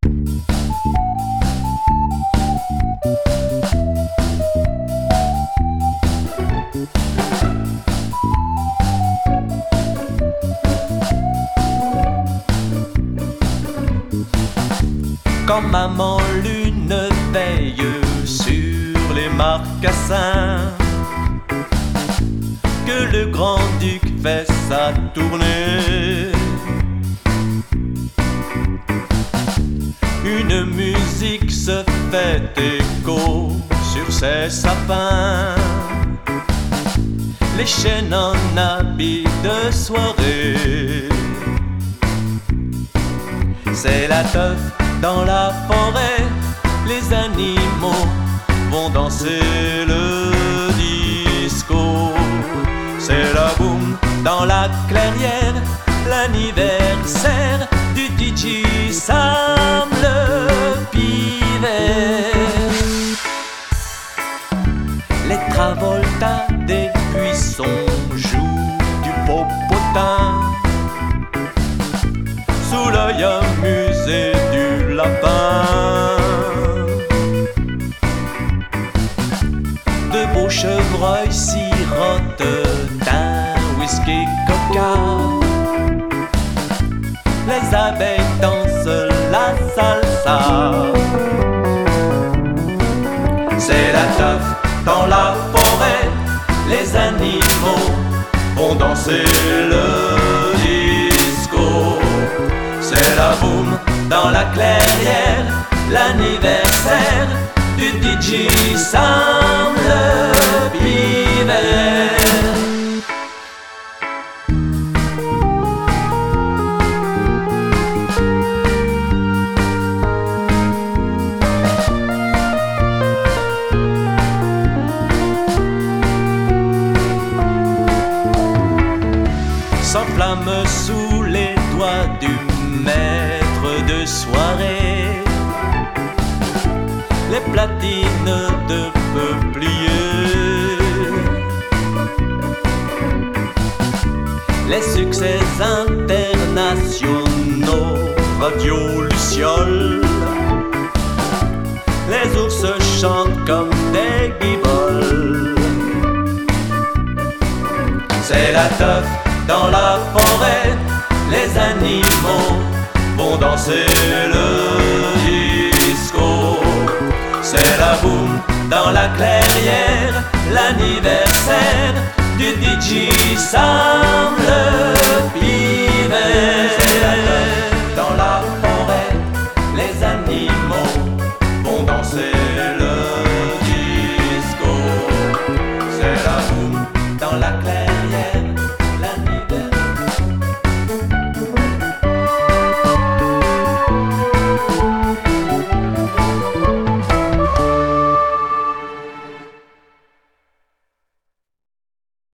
Quand maman lune veille sur les marcassins, que le grand-duc fait sa tournée, une musique se fait écho sur ces sapins, les chênes en habit de soirée. C'est la teuf dans la forêt, les animaux vont danser le disco. C'est la boum dans la clairière, l'anniversaire du DJ Sam le Pivert. Les Travolta des buissons jouent du popotin sous l'œil amusé du lapin. De beaux chevreuils sirotent d'un whisky coca, les abeilles dansent la salsa. C'est la teuf dans la forêt, les animaux vont danser le disco. C'est la boum dans la clairière, l'anniversaire du DJ Sam le Pivert. S'enflamme sous les doigts du maître de soirée les platines de peuplier, les succès internationaux Radio Luciole, les ours chantent comme des guiboles. C'est la teuf dans la forêt, les animaux vont danser le disco. C'est la boum dans la clairière, l'anniversaire du DJ Sam le Pivert.